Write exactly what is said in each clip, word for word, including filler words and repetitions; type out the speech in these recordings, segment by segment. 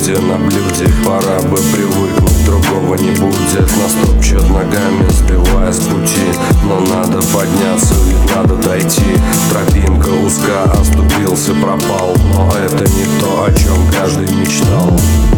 люди на блюде. Пора бы привыкнуть, другого не будет. Нас топчет ногами, сбивая с пути. Но надо подняться, ведь надо дойти. Тропинка узка, оступился, пропал. Но это не то, о чем каждый мечтал.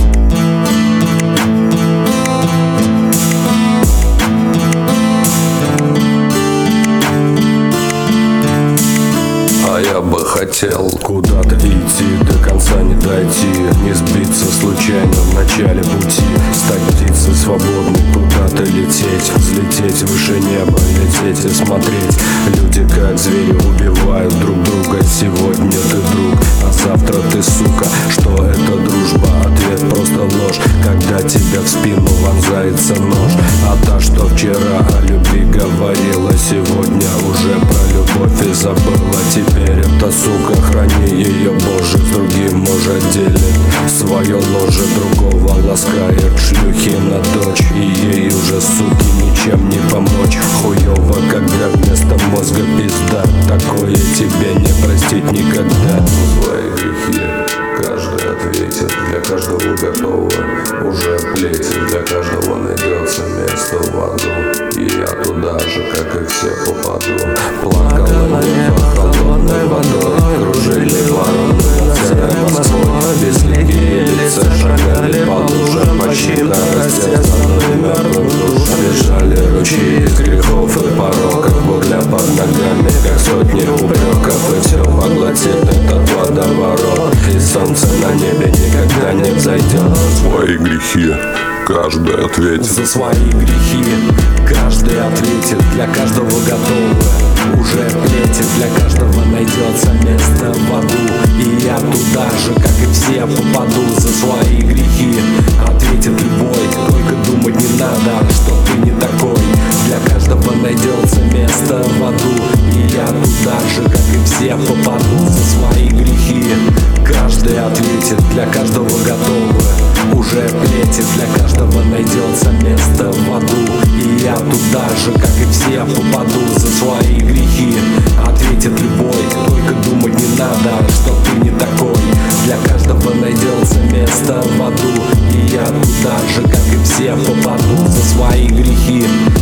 А я бы хотел куда-то идти, до конца не дойти, не сбиться случайно в начале пути. Стать птицей свободной, куда-то лететь, взлететь выше неба, лететь и смотреть. Люди как звери убивают друг друга. Сегодня ты друг, а завтра ты сука. Что это дружба? Ответ просто ложь, когда тебя в спину вонзается нож. А та, что вчера о любви говорила, сегодня уже про любовь и забыла. Теперь эта сука, храни ее, Боже, с другим мужа делит свое ложе, другого ласкает, шлюхи на дочь, и ей уже, суки, ничем не помочь. Хуёво, когда вместо мозга пизда, такое тебе не простить никогда. Свои грехи каждый ответит, для каждого готово уже плетит, для каждого найдется место в аду, и я туда же, как и все, попаду. Плакало небо холодной водой, кружили вороны над серой Москвой. Безликие лица шагали по лужам, почти до растерзанных мертвых душ. Бежали ручьи из грехов и пороков, бурля под ногами, как сотни упреков. И все поглотит этот водоворот, и солнце на небе никогда не взойдет. Свои грехи каждый ответит. За свои грехи каждый ответит, для каждого готово уже плетит, для каждого найдется место в аду, и я туда же, как и все, попаду. За свои грехи ответит любой, только думать не надо, что ты не такой. Для каждого найдется место в аду, и я туда же, как и все, попаду. За свои грехи каждый ответит, для каждого готово уже плетит, для каждого найдется место в аду, и я туда же, как и все, попаду. За свои грехи ответит любой, только думать не надо, что ты не такой. Для каждого найдется место в аду, и я туда же, как и все, попаду. За свои грехи